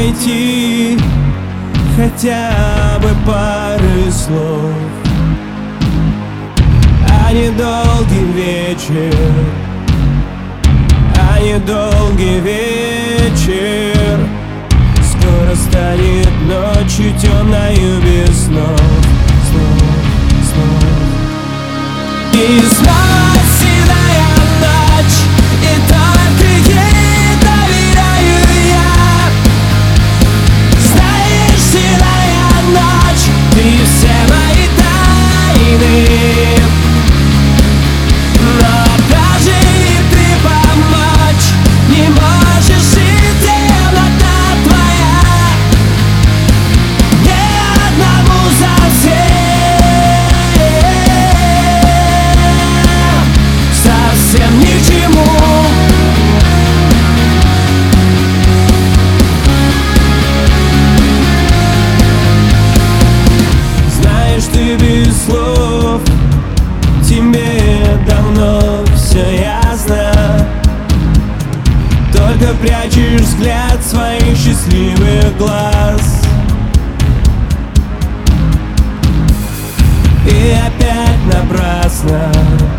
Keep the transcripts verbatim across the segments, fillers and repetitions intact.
найти хотя бы пары слов, а не долгий вечер, а не долгий вечер. Скоро станет ночью темною без снов, снов, снов. И снова седая ночь, и только ей доверяю я. Знаешь, седая ночь, ты все мои тайны. Но даже и ты помочь не можешь, и темнота твоя не одному совсем, совсем ни к чему. Знаешь, ты без слов, тебе давно все ясно. Только прячешь взгляд своих счастливых глаз. И опять напрасно,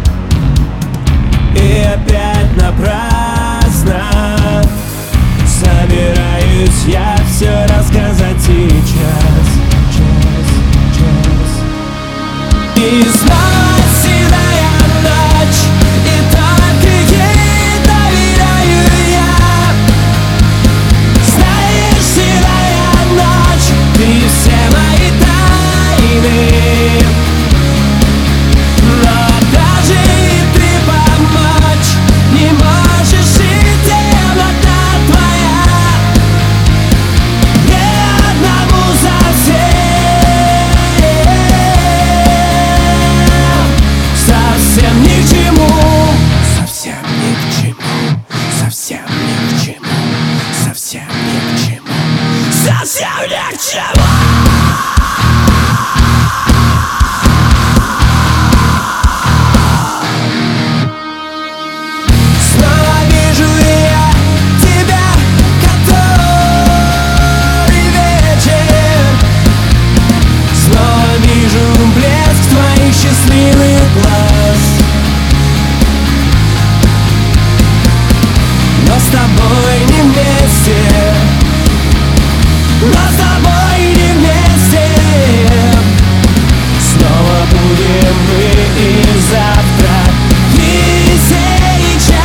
и опять напрасно собираюсь я все рассказать сейчас, час, час. И снова седая ночь, и только ей доверяю я. Знаешь, седая ночь, ты все мои тайны. Но даже и ты помочь не можешь, и темнота твоя не одному совсем, совсем ни к чему, совсем ни к чему, совсем ни к чему, совсем ни к чему, совсем ни к чему. Счастливый глаз, но с тобой не вместе, но с тобой не вместе. Снова будем мы и завтра, и сейчас.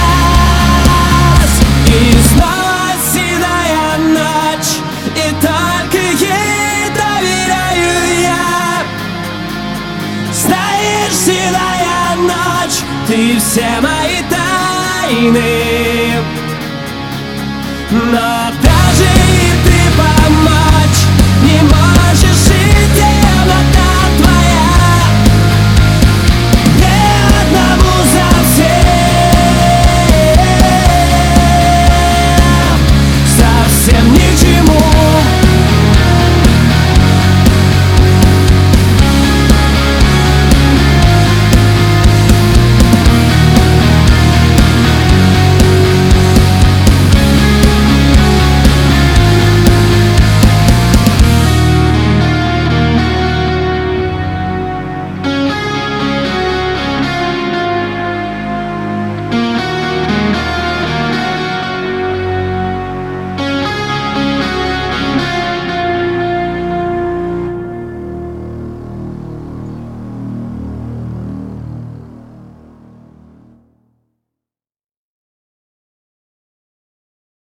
И снова седая ночь, и только ей доверяю я. Знаешь, седая ночь, ты все мои тайны.